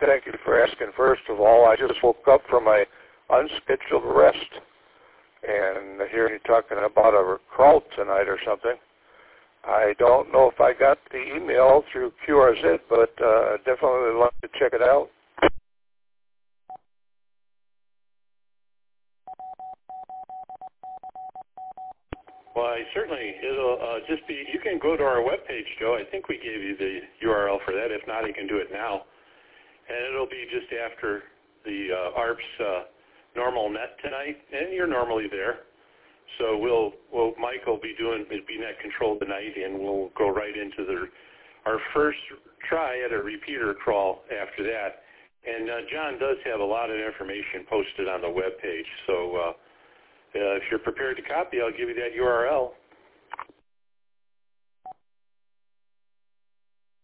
thank you for asking. First of all, I just woke up from my unscheduled rest, and hearing you talking about a crawl tonight or something. I don't know if I got the email through QRZ, but definitely would like to check it out. Well, it'll just be, you can go to our webpage, Joe. I think we gave you the URL for that. If not, you can do it now. And it'll be just after the ARP's normal net tonight, and you're normally there. So Mike will be doing net control tonight, and we'll go right into our first try at a repeater crawl after that. And John does have a lot of information posted on the web page. So if you're prepared to copy, I'll give you that URL.